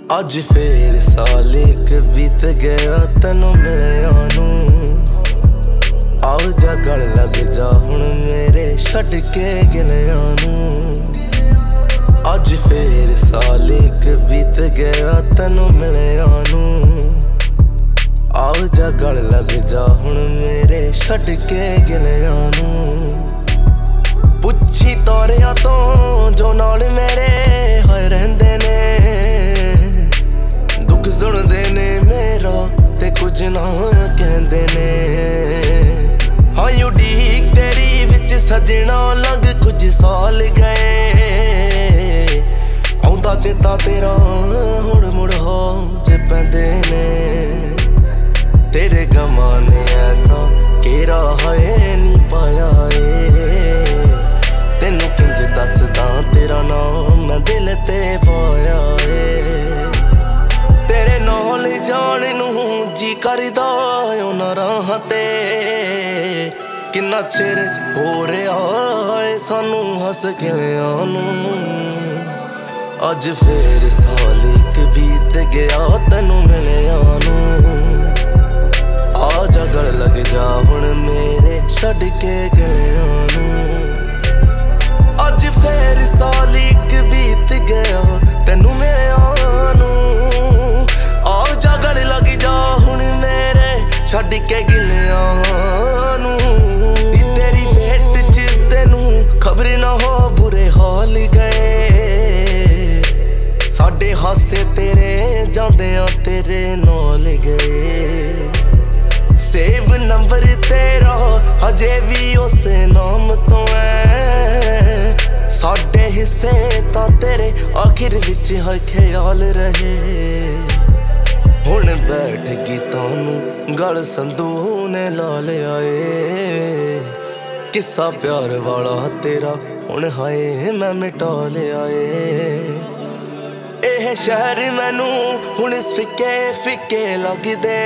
ਅੱਜ ਫੇਰ ਸਾਲ ਇੱਕ ਬੀਤ ਗਿਆ ਤੈਨੂੰ ਮਿਲਿਆ ਨੂੰ। ਆਓ ਜਾ ਗਲ ਲੱਗ ਜਾ ਹੁਣ ਮੇਰੇ ਛੱਡ ਕੇ ਗਿਲਿਆਂ ਨੂੰ। ਅੱਜ ਫੇਰ ਸਾਲ ਇੱਕ ਬੀਤ ਗਿਆ ਤੈਨੂੰ ਮਿਲਿਆ ਨੂੰ। ਆਓ ਜਾ ਗਲ ਲੱਗ ਜਾ ਹੁਣ ਮੇਰੇ ਛੱਡ ਕੇ ਗਿਲਿਆਂ ਨੂੰ। ਪੁੱਛੀ ਤੋਰਿਆਂ ਤੋਂ ਜੋ ਨਾਲ ਮੇਰੇ ਹੋਏ ਰਹਿੰਦੇ ਨੇ। ਦੁੱਖ ਸੁਣਦੇ ਨੇ ਮੇਰਾ ਤੇ ਕੁਝ ਨਾ ਕਹਿੰਦੇ ਨੇ। ਹਾਂ ਉਡੀਕ ਤੇਰੀ ਵਿੱਚ ਸਜਣਾ ਲੰਘ ਕੁਝ ਸਾਲ ਗਏ। ਆਉਂਦਾ ਚੇਤਾ ਤੇਰਾ ਹੁਣ ਮੁੜ ਹੋ ਜੇ ਪੈਂਦੇ ਨੇ। ਤੇਰੇ ਗਮਾਂ ਨੇ ਐਸਾ ਘੇਰਾ ਹੈ ਨੀ ਪਾਇਆ ਏ। ਤੈਨੂੰ ਕਿੰਜ ਦੱਸਦਾ ਤੇਰਾ ਨਾਮ ਮੈਂ ਦਿਲ ਤੇ ਪਾਇਆ ਏ। ਤੇਰੇ ਨਾਲ ਜਾਣ ਨੂੰ ਜੀ ਕਰਦਾ ਉਹਨਾਂ ਰਾਹਾਂ ਤੇ। ਕਿੰਨਾ ਚਿਰ ਹੋ ਰਿਹਾ ਏ ਸਾਨੂੰ ਹੱਸ ਗਿਲਿਆਂ ਨੂੰ। ਅੱਜ ਫੇਰ ਸਾਲ ਇੱਕ ਬੀਤ ਗਿਆ ਤੈਨੂੰ ਮਿਲਿਆਂ ਨੂੰ। ਆ ਜਾ ਗਲ ਲੱਗ ਜਾ ਹੁਣ ਮੇਰੇ ਛੱਡ ਕੇ ਗਿਲਿਆਂ ਨੂੰ। ਅੱਜ ਫੇਰ ਸਾਲ ਇੱਕ ਬੀਤ ਗਿਆ ਤੈਨੂੰ ਮਿਲਿਆਂ ਨੂੰ। ਆ ਜਾ ਗਲ ਲੱਗ ਜਾ ਹੁਣ ਮੇਰੇ ਛੱਡ ਕੇ ਗਿਲਿਆਂ ਨੂੰ। ਤੇਰੀ ਵੇਟ ਚ ਤੈਨੂੰ ਖਬਰ ਨਾ ਹੋ ਬੁਰੇ ਹਾਲ ਗਏ। ਸਾਡੇ ਹਾਸੇ ਤੇਰੇ ਜਾਂਦਿਆਂ ਤੇਰੇ ਨਾਲ ਗਏ। ਸੇਵ ਨੰਬਰ ਤੇਰਾ ਹਜੇ ਵੀ ਉਸੇ ਨਾਮ ਤੋਂ ਐ। ਸਾਡੇ ਹਿੱਸੇ ਤਾਂ ਤੇਰੇ ਆਖਿਰ ਵਿੱਚ ਹੈ ਖਿਆਲ ਰਹੇ। ਹੁਣ ਬੈਠ ਗੀਤਾਂ ਨੂੰ ਗਲ ਸੰਧੂ ਨੇ ਲਾ ਲਿਆ ਏ। ਕਿੱਸਾ ਪਿਆਰ ਵਾਲਾ ਤੇਰਾ ਹੁਣ ਹਾਏ ਮੈਂ ਮਿਟਾ ਲਿਆ ਏ। ਇਹ ਸ਼ਹਿਰ ਮੈਨੂੰ ਹੁਣ ਫਿੱਕੇ ਫਿੱਕੇ ਲੱਗਦੇ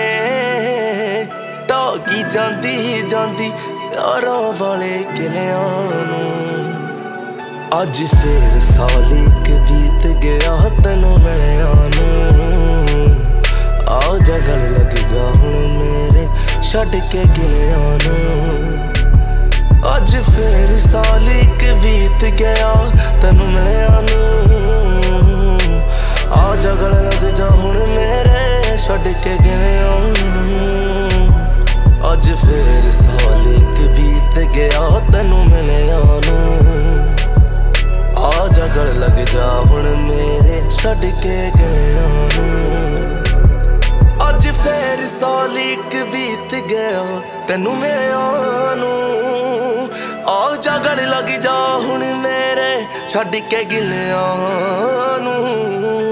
ਨੇ। ਢਾਕੀ ਜਾਂਦੀ ਜਾਂਦੀ ਯਾਰਾਂ ਵਾਲੇ ਕਿਲਿਆਂ ਨੂੰ। ਅੱਜ ਫੇਰ ਸਾਲ ਇੱਕ ਬੀਤ ਗਿਆ ਤੈਨੂੰ ਮਿਲਿਆਂ ਨੂੰ। ਆ ਜਾ ਗਲ ਲੱਗ ਜਾ ਹੁਣ ਮੇਰੇ ਛੱਡ ਕੇ ਗਿਲਿਆਂ ਨੂੰ। ਅੱਜ ਫੇਰ ਸਾਲ ਇੱਕ ਬੀਤ ਗਿਆ ਤੈਨੂੰ ਮਿਲਿਆਂ ਨੂੰ। ਆ ਜਾ ਗਲ ਲੱਗ ਜਾ ਹੁਣ ਮੇਰੇ ਛੱਡ ਕੇ ਗਿਲਿਆਂ ਨੂੰ। ਅੱਜ ਫੇਰ ਸਾਲ ਇੱਕ ਬੀਤ ਗਿਆ ਤੈਨੂੰ ਮਿਲਿਆਂ ਨੂੰ। ਆ ਜਾ ਗਲ ਲੱਗ ਜਾ ਹੁਣ ਮੇਰੇ ਛੱਡ ਕੇ ਗਿਲਿਆਂ ਨੂੰ। ਅੱਜ ਫੇਰ ਸਾਲ ਇੱਕ ਬੀਤ ਗਿਆ ਤੈਨੂੰ ਮਿਲਿਆਂ ਨੂੰ। ਆ ਜਾ ਗਲ ਲੱਗ ਜਾ ਹੁਣ ਮੇਰੇ ਛੱਡ ਕੇ ਗਿਲਿਆਂ ਨੂੰ।